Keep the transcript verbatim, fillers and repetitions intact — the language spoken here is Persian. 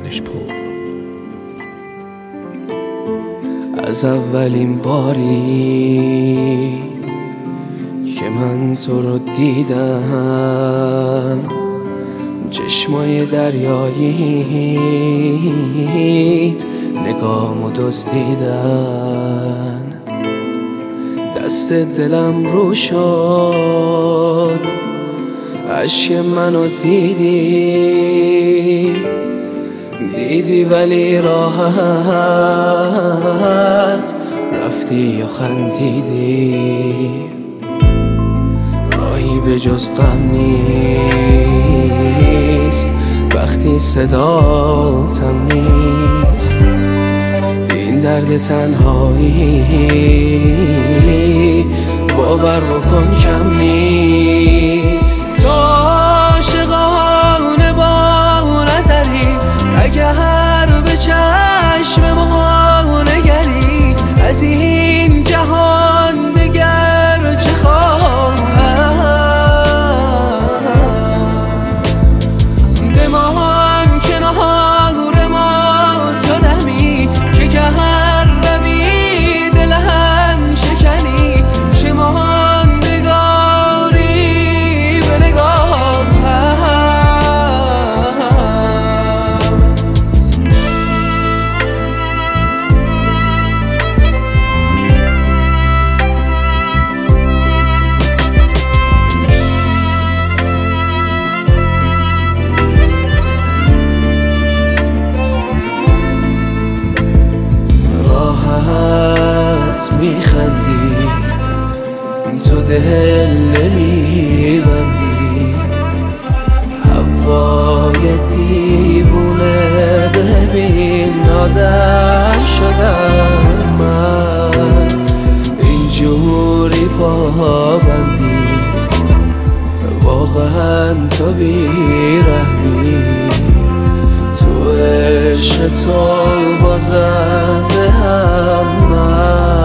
دلش پر. از اولین باری که من تو رو دیدم، چشمای دریاییت نگامو دزدیدن. دست دلم رو شد، اشک منو دیدی دیدی ولی راحت رفتی یا خندیدی. راهی به جز غم نیست وقتی صداتم نیست. این درد تنهایی باور بکن کم نیست. تو عاشقانه با نظری، اگر به چشم ما نگری، از این جهان دگر چه خواهم. بمان کنار ما تو دمی که گر روی دلم شکنی. چه ماندگاری به نگاهم. میخندی تو دل نمیبندی، هوای دیوونه ببین آدم شدم من. اینجوری پابندی واقعا تو بیرحمی. تو عشق تو بازنده هم من.